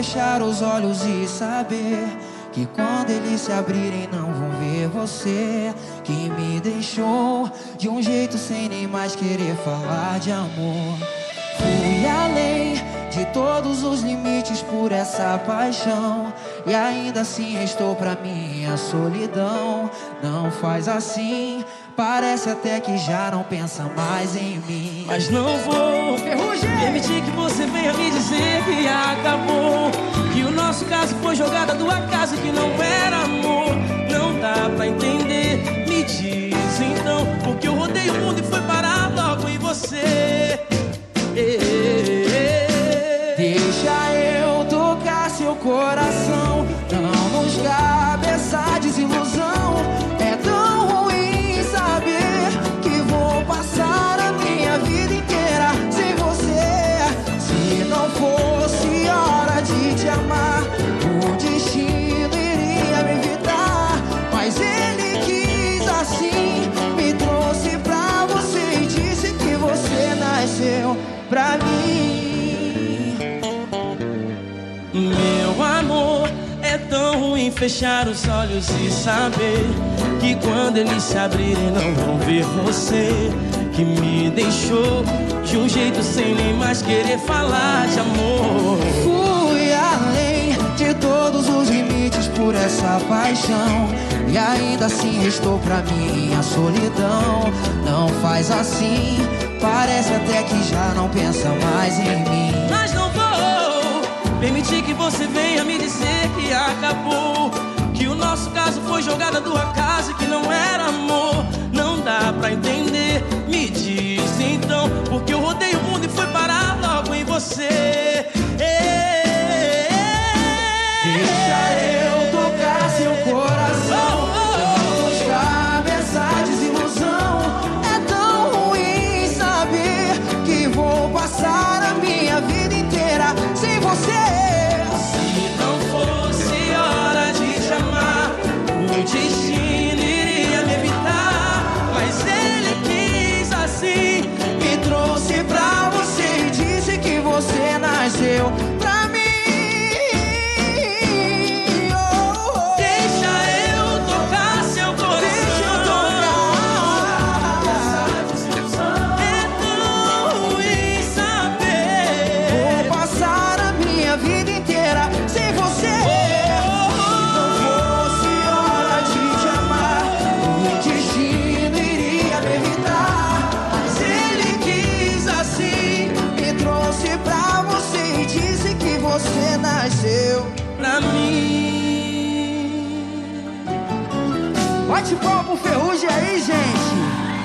fechar os olhos e saber que quando eles se abrirem não vão ver você, que me deixou de um jeito sem nem mais querer falar de amor. Fui além de todos os limites por essa paixão, e ainda assim restou pra mim a solidão. Não faz assim, parece até que já não pensa mais em mim. Mas não vou permitir que você venha me dizer que acabou, que o nosso caso foi jogada do acaso, que não era amor. Não dá pra entender, me diz então, porque eu rodei o mundo e fui parar logo em você. Deixa eu tocar seu coração, não nos cabe essa desilusão. É tão ruim saber que vou passar a minha vida inteira sem você. Se não fosse hora de te amar, o destino iria me evitar. Mas ele quis assim, me trouxe pra você e disse que você nasceu pra mim. Meu amor, é tão ruim fechar os olhos e saber que quando eles se abrirem não vão ver você, que me deixou de um jeito sem nem mais querer falar de amor. Fui além de todos os limites por essa paixão, e ainda assim restou pra mim a solidão. Não faz assim, parece até que já não pensa mais em mim. Mas não vou permitir que você venha me dizer que acabou, que o nosso caso foi jogada do acaso, que não era amor. Não dá pra entender, me diz então, porque eu rodei o mundo e fui parar logo em você. Deixa eu tocar seu coração, não nos cabe essa desilusão. É tão ruim saber que vou passar a minha vida inteira sem você. Se não fosse hora de te amar, o destino iria me evitar. Mas ele quis assim, Me trouxe pra você e disse que você nasceu pra mim. deixa eu tocar seu coração. Deixa eu tocar. É tão ruim saber. Vou passar a minha vida inteira sem você. Se não fosse hora de te amar, o destino iria me evitar. Mas ele quis assim, me trouxe pra você e disse que você nasceu Pra mim. Bate palma pro Ferrugem aí, gente.